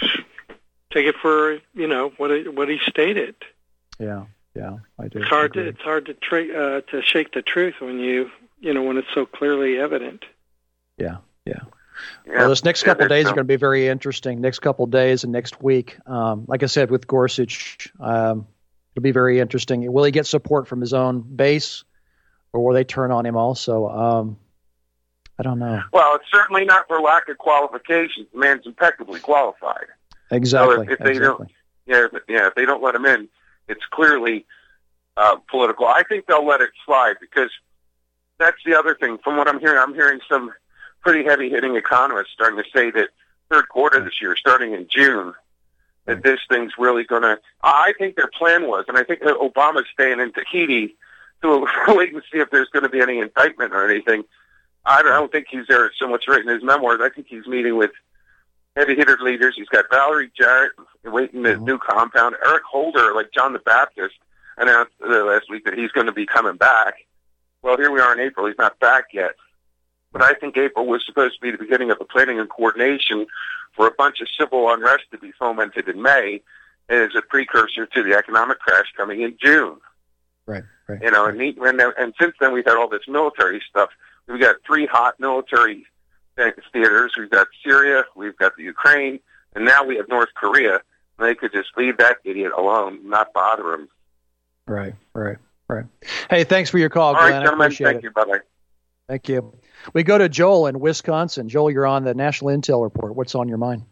take it for, you know, what it, what he stated. Yeah. Yeah, I do. It's hard to it's hard to tra- uh, to shake the truth when you you know when it's so clearly evident. Yeah, yeah. yeah. Well, this next couple yeah, of days so. are going to be very interesting. Next couple of days and next week, um, like I said, with Gorsuch, um, it'll be very interesting. Will he get support from his own base, or will they turn on him also? Um, I don't know. Well, it's certainly not for lack of qualifications. The man's impeccably qualified. Exactly. So if, if they exactly. don't, yeah, if, yeah, if they don't let him in, it's clearly uh, political. I think they'll let it slide because that's the other thing. From what I'm hearing, I'm hearing some pretty heavy-hitting economists starting to say that third quarter this year, starting in June, that this thing's really going to... I think their plan was, and I think that Obama's staying in Tahiti to wait and see if there's going to be any indictment or anything. I don't, I don't think he's there so much written in his memoirs. I think he's meeting with heavy-hitter leaders. He's got Valerie Jarrett waiting the mm-hmm. new compound. Eric Holder, like John the Baptist, announced uh, last week that he's going to be coming back. Well, here we are in April. He's not back yet. But I think April was supposed to be the beginning of the planning and coordination for a bunch of civil unrest to be fomented in May as a precursor to the economic crash coming in June. Right, right. You know, and, he, and, and since then we've had all this military stuff. We've got three hot military theaters. We've got Syria, we've got the Ukraine, and now we have North Korea. They could just leave that idiot alone, not bother him. Right, right, right. Hey, thanks for your call, All Glenn. right, gentlemen, I appreciate thank it. you. Bye-bye. Thank you. We go to Joel in Wisconsin. Joel, you're on the National Intel Report. What's on your mind?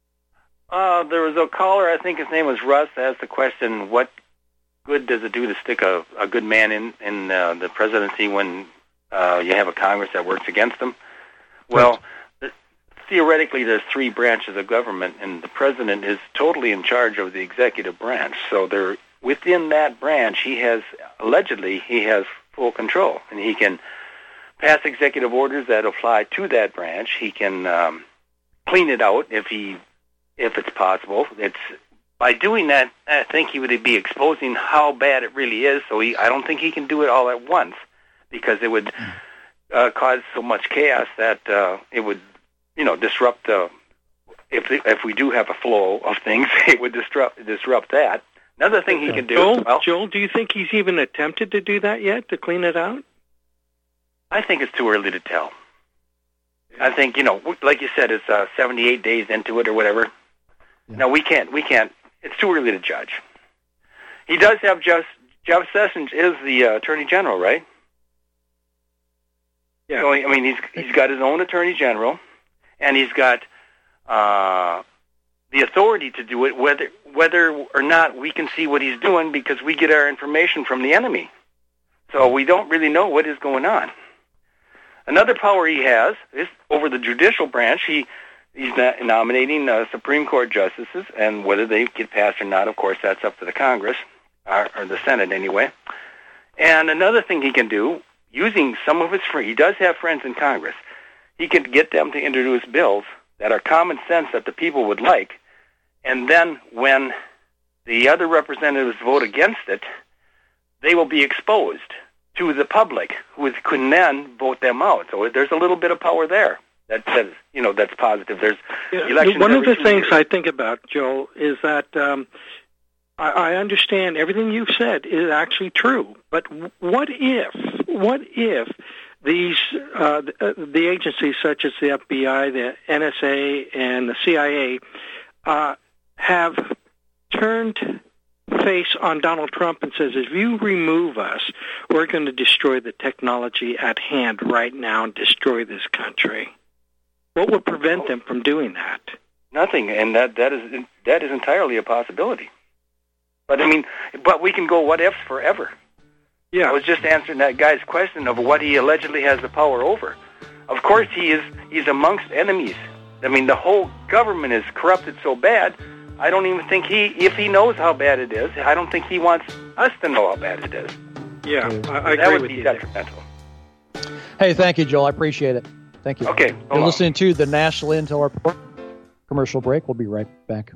Uh, there was a caller, I think his name was Russ, asked the question, what good does it do to stick a, a good man in, in uh, the presidency when uh, you have a Congress that works against them? Well, right. Theoretically, there's three branches of government, and the president is totally in charge of the executive branch. So there, within that branch, he has, allegedly, he has full control, and he can pass executive orders that apply to that branch. He can um, clean it out if he, if it's possible. It's by doing that, I think he would be exposing how bad it really is. So he, I don't think he can do it all at once because it would uh, cause so much chaos that uh, it would, you know, disrupt. Uh, if if we do have a flow of things, it would disrupt disrupt that. Another thing he can do. Joel, well, Joel, do you think he's even attempted to do that yet, to clean it out? I think it's too early to tell. I think, you know, like you said, it's uh, seventy-eight days into it or whatever. Yeah. No, we can't. We can't. It's too early to judge. He does have just Jeff Sessions is the uh, Attorney General, right? Yeah. So, I mean, he's he's got his own Attorney General, and he's got uh, the authority to do it, whether whether or not we can see what he's doing because we get our information from the enemy. So we don't really know what is going on. Another power he has is over the judicial branch. He he's not nominating uh, Supreme Court justices, and whether they get passed or not, of course, that's up to the Congress or, or the Senate anyway. And another thing he can do, using some of his friends, he does have friends in Congress, he can get them to introduce bills that are common sense that the people would like, and then when the other representatives vote against it, they will be exposed to the public, who is, can then vote them out. So there's a little bit of power there. That says, you know, that's positive. There's yeah, elections. One of the two things years. I think about, Joel, is that um, I, I understand everything you've said is actually true. But what if, what if these uh, the, the agencies such as the F B I, the N S A, and the C I A uh, have turned face on Donald Trump and says, if you remove us, we're going to destroy the technology at hand right now and destroy this country? What would prevent them from doing that? Nothing, and that that is that is entirely a possibility. But I mean, but we can go what ifs forever. Yeah, I was just answering that guy's question of what he allegedly has the power over. Of course, he is he's amongst enemies. I mean, the whole government is corrupted so bad. I don't even think he, if he knows how bad it is, I don't think he wants us to know how bad it is. Yeah, I, I that agree would with be you detrimental. Hey, thank you, Joel. I appreciate it. Thank you. Okay. You're listening to the National Intel Report. Commercial break. We'll be right back.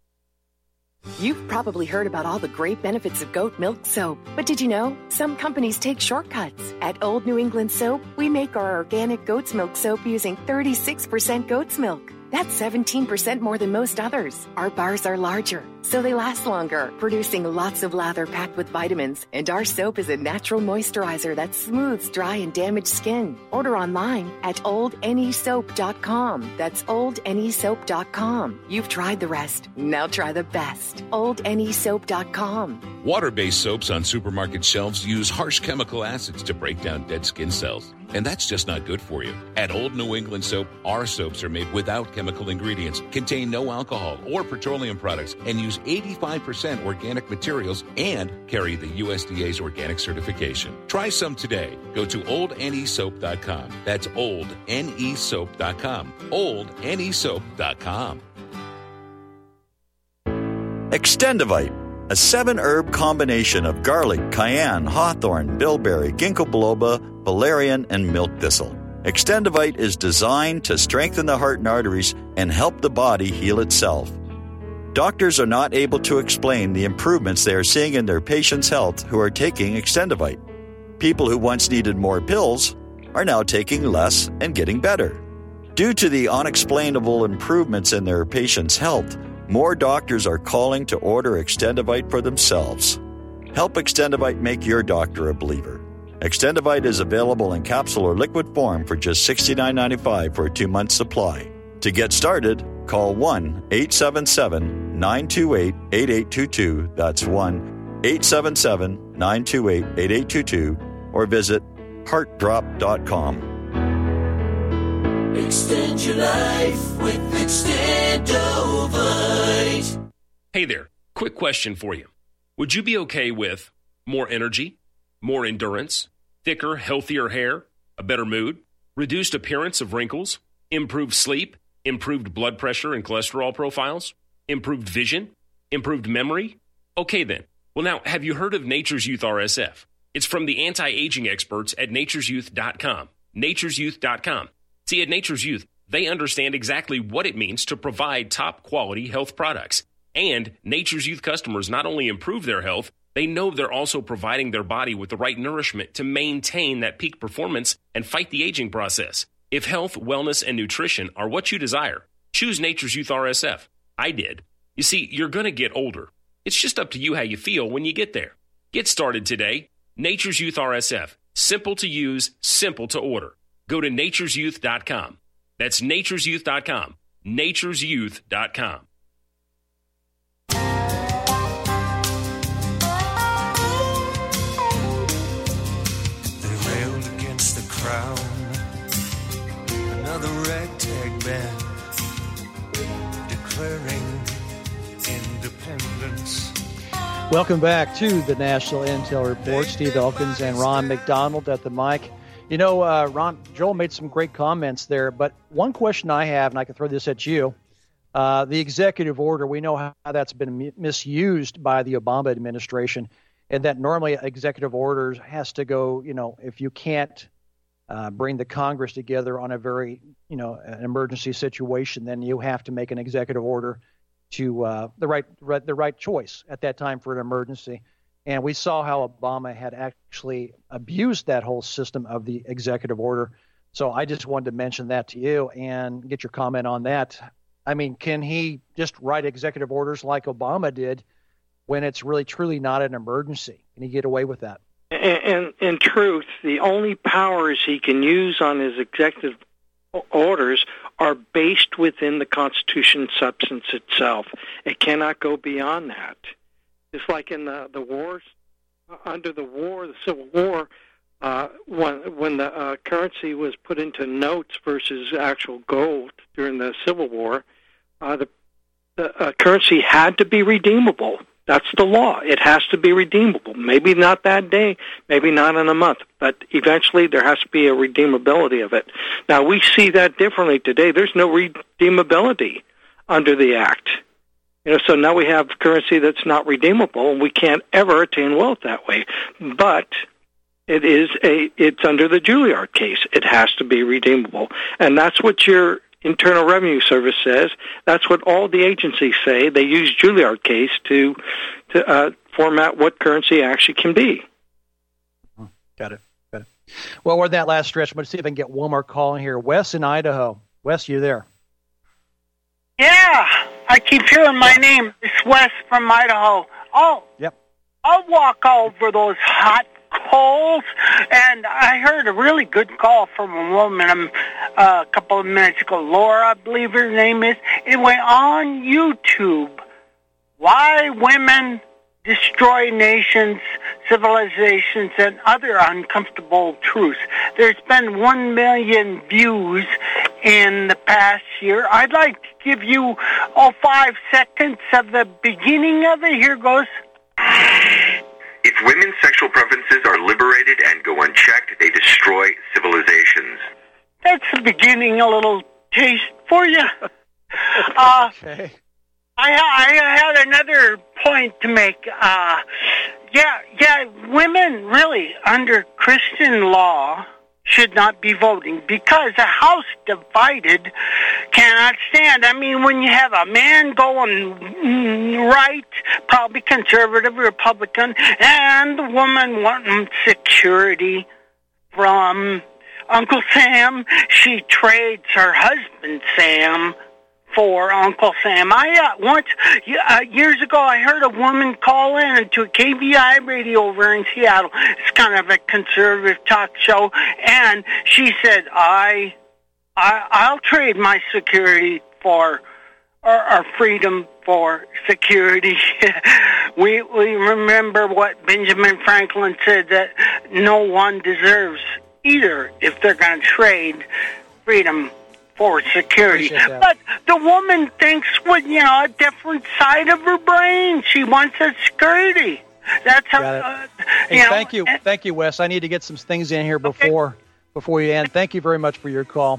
You've probably heard about all the great benefits of goat milk soap, but did you know some companies take shortcuts? At Old New England Soap, we make our organic goat's milk soap using thirty-six percent goat's milk. That's seventeen percent more than most others. Our bars are larger, so they last longer, producing lots of lather packed with vitamins. And our soap is a natural moisturizer that smooths dry and damaged skin. Order online at old n e soap dot com. That's old n e soap dot com. You've tried the rest. Now try the best. old n e soap dot com. Water-based soaps on supermarket shelves use harsh chemical acids to break down dead skin cells. And that's just not good for you. At Old New England Soap, our soaps are made without chemical ingredients, contain no alcohol or petroleum products, and use eighty-five percent organic materials and carry the U S D A's organic certification. Try some today. Go to old n e soap dot com. That's old n e soap dot com. old n e soap dot com. Extendivite, a seven-herb combination of garlic, cayenne, hawthorn, bilberry, ginkgo biloba, valerian, and milk thistle. Extendivite is designed to strengthen the heart and arteries and help the body heal itself. Doctors are not able to explain the improvements they are seeing in their patients' health who are taking Extendivite. People who once needed more pills are now taking less and getting better. Due to the unexplainable improvements in their patients' health, more doctors are calling to order Extendivite for themselves. Help Extendivite make your doctor a believer. Extendivite is available in capsule or liquid form for just sixty-nine ninety-five for a two-month supply. To get started, call one eight seven seven, nine two eight, eight eight two two. That's one eight seven seven, nine two eight, eight eight two two. Or visit heart drop dot com. Extend your life with Extendovite. Hey there, quick question for you. Would you be okay with more energy, more endurance, thicker, healthier hair, a better mood, reduced appearance of wrinkles, improved sleep, improved blood pressure and cholesterol profiles, improved vision, improved memory? Okay then. Well now, have you heard of Nature's Youth R S F? It's from the anti-aging experts at natures youth dot com. natures youth dot com. See, at Nature's Youth, they understand exactly what it means to provide top-quality health products. And Nature's Youth customers not only improve their health, they know they're also providing their body with the right nourishment to maintain that peak performance and fight the aging process. If health, wellness, and nutrition are what you desire, choose Nature's Youth R S F. I did. You see, you're going to get older. It's just up to you how you feel when you get there. Get started today. Nature's Youth R S F. Simple to use, simple to order. Go to natures youth dot com. That's natures youth dot com. natures youth dot com. Crown, another ragtag band declaring independence. Welcome back to the National Intel Report. Steve Elkins and Ron McDonald at the mic. You know, uh, Ron, Joel made some great comments there, but one question I have, and I can throw this at you, uh, the executive order, we know how that's been misused by the Obama administration. and that normally executive orders has to go, you know, if you can't uh, bring the Congress together on a very, you know, an emergency situation, then you have to make an executive order to uh, the right, right the right choice at that time for an emergency. And we saw how Obama had actually abused that whole system of the executive order. So I just wanted to mention that to you and get your comment on that. I mean, can he just write executive orders like Obama did when it's really truly not an emergency? Can he get away with that? And in truth, the only powers he can use on his executive orders are based within the Constitution substance itself. It cannot go beyond that. Just like in the, the wars, under the war, the Civil War, uh, when, when the uh, currency was put into notes versus actual gold during the Civil War, uh, the, the uh, currency had to be redeemable. That's the law. It has to be redeemable. Maybe not that day, maybe not in a month, but eventually there has to be a redeemability of it. Now, we see that differently today. There's no redeemability under the Act. You know, so now we have currency that's not redeemable, and we can't ever attain wealth that way. But it is a it's under the Juilliard case. It has to be redeemable, and that's what your Internal Revenue Service says. That's what all the agencies say. They use Juilliard case to to uh, format what currency actually can be. Got it. Got it. Well, we're in that last stretch. I'm going to see if I can get one more call in here. Wes in Idaho. Wes, you there? Yeah, I keep hearing my name. It's Wes from Idaho. Oh, yep. I'll walk over those hot coals, and I heard a really good call from a woman um, uh, a couple of minutes ago. Laura, I believe her name is. It went on YouTube. Why women destroy nations, civilizations, and other uncomfortable truths. There's been one million views in the past year. I'd like to give you all five seconds of the beginning of it. Here goes. If women's sexual preferences are liberated and go unchecked, they destroy civilizations. That's the beginning, a little taste for you. Uh, okay. I, I had another point to make. Uh, yeah, yeah, women really, under Christian law, should not be voting because a house divided cannot stand. I mean, when you have a man going right, probably conservative, Republican, and the woman wanting security from Uncle Sam, she trades her husband, Sam, for Uncle Sam. I uh, once uh, years ago, I heard a woman call in to a K V I radio over in Seattle. It's kind of a conservative talk show, and she said, "I, I I'll trade my security for our, our freedom for security." we we remember what Benjamin Franklin said, that no one deserves either if they're going to trade freedom for security. But the woman thinks with, you know, a different side of her brain. She wants a security. That's how, uh, hey, you know, thank you. Thank you, Wes. I need to get some things in here before okay. before we end. Thank you very much for your call.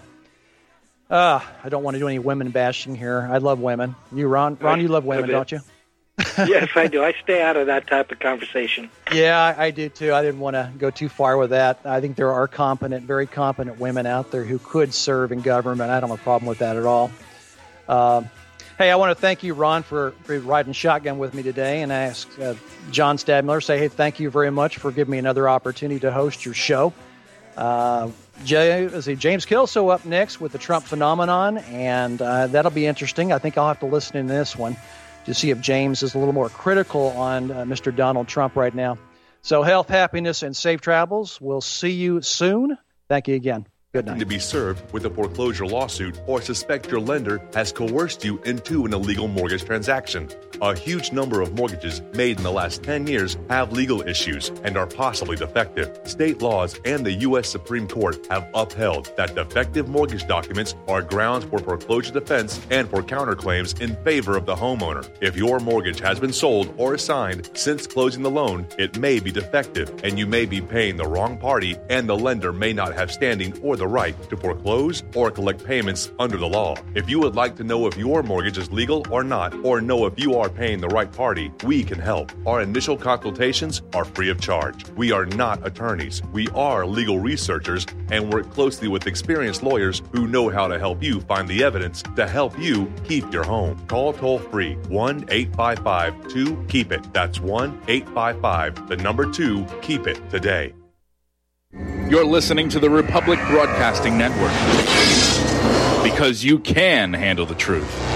Uh, I don't want to do any women bashing here. I love women. You, Ron? Ron, you love women, don't you? Yes, I do. I stay out of that type of conversation. Yeah, I, I do too. I didn't want to go too far with that. I think there are competent, very competent women out there who could serve in government. I don't have a problem with that at all. Uh, hey, I want to thank you, Ron, for, for riding shotgun with me today, and I ask uh, John Stadmiller, say, hey, thank you very much for giving me another opportunity to host your show. Uh, Jay, is it James Kelso up next with the Trump phenomenon, and uh, that'll be interesting. I think I'll have to listen in this one to see if James is a little more critical on uh, Mister Donald Trump right now. So health, happiness, and safe travels. We'll see you soon. Thank you again. Good night. To be served with a foreclosure lawsuit or suspect your lender has coerced you into an illegal mortgage transaction. A huge number of mortgages made in the last ten years have legal issues and are possibly defective. State laws and the U S Supreme Court have upheld that defective mortgage documents are grounds for foreclosure defense and for counterclaims in favor of the homeowner. If your mortgage has been sold or assigned since closing the loan, it may be defective and you may be paying the wrong party, and the lender may not have standing or the the right to foreclose or collect payments under the law. If you would like to know if your mortgage is legal or not, or know if you are paying the right party, we can help. Our initial consultations are free of charge. We are not attorneys. We are legal researchers and work closely with experienced lawyers who know how to help you find the evidence to help you keep your home. Call toll free one eight five five two keep it. That's one eight five five, the number two, keep it today. You're listening to the Republic Broadcasting Network, because you can handle the truth.